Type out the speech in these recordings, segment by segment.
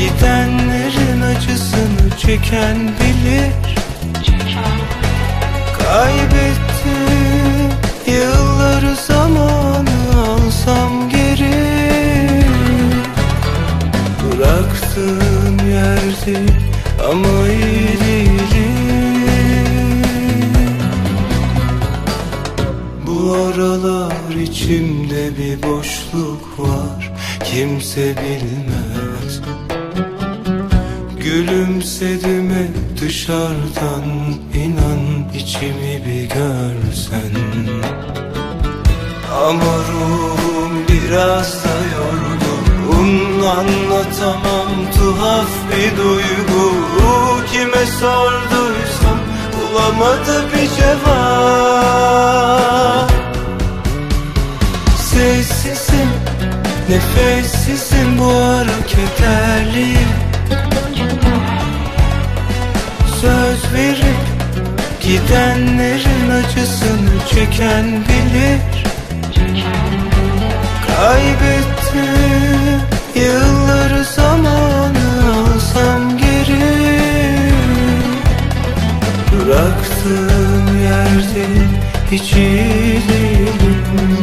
Gidenlerin acısını çeken bilir. Kaybettim yılları, zamanı alsam geri. Bıraktığım yerde ama iyi değilim. Bu aralar içimde bir boşluk var, kimse bilmez. Gülümsedim hep dışarıdan, inan içimi bir görsen. Ama ruhum biraz da yorgun, anlatamam tuhaf bir duygu. Kime sorduysam bulamadı bir cevap. Sessizim, nefessizim, bu ara kederliyim. Söz verip gidenlerin acısını çeken bilir. Kaybettim yılları, zamanı alsam geri. Bıraktığım yerde hiç iyi değilim.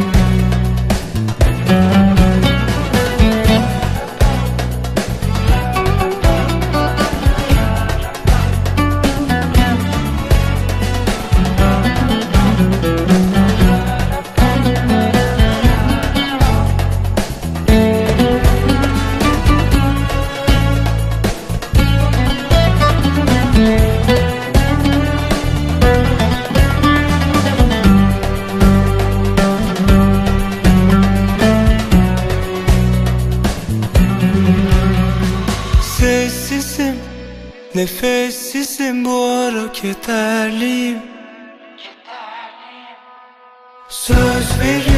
Sessizim, nefessizim, bu ara kederliyim. Söz verin